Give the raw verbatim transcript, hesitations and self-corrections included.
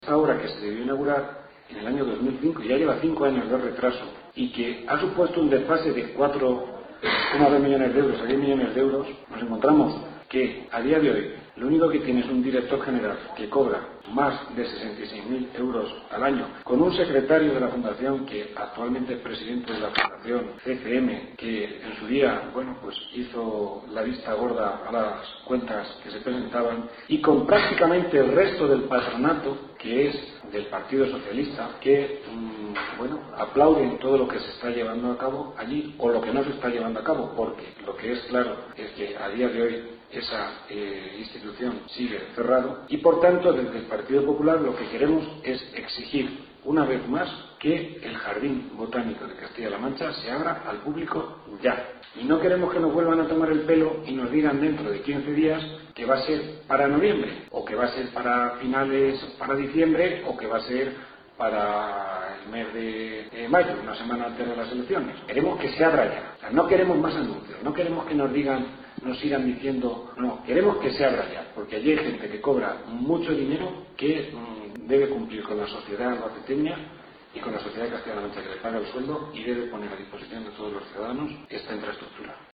Esta obra, que se debió inaugurar en el año dos mil cinco, ya lleva cinco años de retraso y que ha supuesto un desfase de cuatro coma dos millones de euros a diez millones de euros, nos encontramos que a día de hoy lo único que tiene es un director general que cobra más de sesenta y seis mil euros al año, con un secretario de la Fundación que actualmente es presidente de la Fundación C C M, que en su día, bueno, pues hizo la vista gorda a las cuentas que se presentaban, y con prácticamente el resto del patronato, que es del Partido Socialista, que mmm, bueno, aplauden todo lo que se está llevando a cabo allí o lo que no se está llevando a cabo, porque lo que es claro es que a día de hoy esa eh, institución sigue cerrado y por tanto desde el Partido Popular lo que queremos es exigir una vez más que el Jardín Botánico de Castilla-La Mancha se abra al público ya. Y no queremos que nos vuelvan a tomar el pelo y nos digan dentro de quince días que va a ser para noviembre, o que va a ser para finales, para diciembre, o que va a ser para el mes de eh, mayo, una semana antes de las elecciones. Queremos que se abra ya. O sea, no queremos más anuncios, no queremos que nos digan, nos sigan diciendo, no, queremos que se abra ya, porque allí hay gente que cobra mucho dinero que mmm, debe cumplir con la sociedad albaceteña y con la sociedad de Castilla-La Mancha, que le paga el sueldo y debe poner a disposición de todos los ciudadanos esta infraestructura.